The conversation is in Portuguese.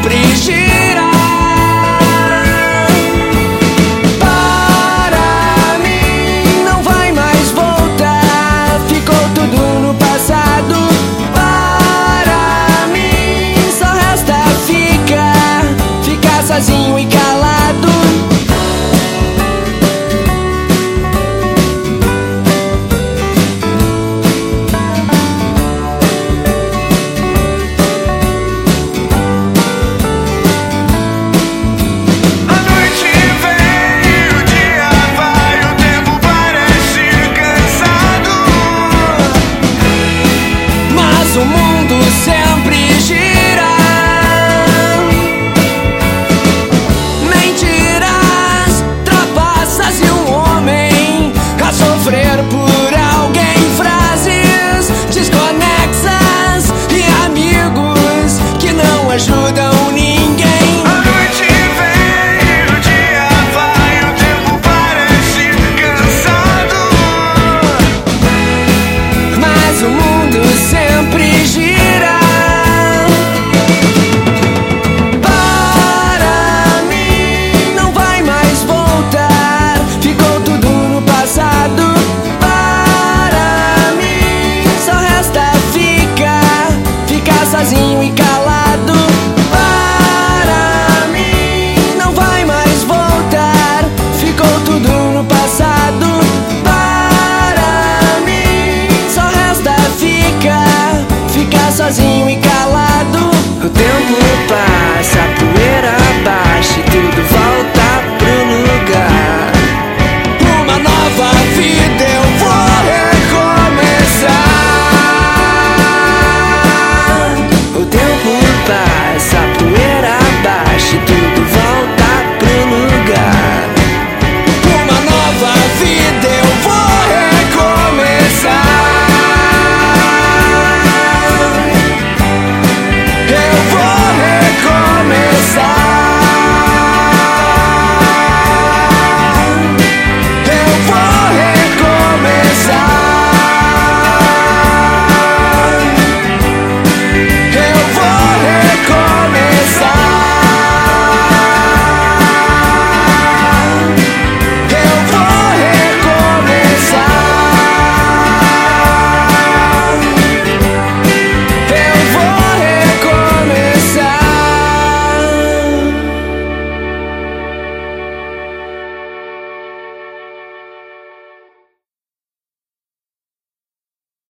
sempre gira. Para mim não vai mais voltar, ficou tudo no passado. Para mim só resta ficar sozinho e calado. O mundo sempre gira. Mentiras, trapaças e um homem a sofrer por alguém. Frases desconexas e amigos que não ajudam ninguém. A noite vem, o dia vai, o tempo parece cansado. Mas o mundo sempre gira. Para mim não vai mais voltar, ficou tudo no passado. Para mim só resta ficar sozinho e calado. Para mim não vai mais voltar, ficou tudo no passado. Para mim só resta ficar sozinho e calado. O tempo passa, a poeira baixa e tudo volta pro lugar. Uma nova vida eu vou recomeçar. O tempo passa,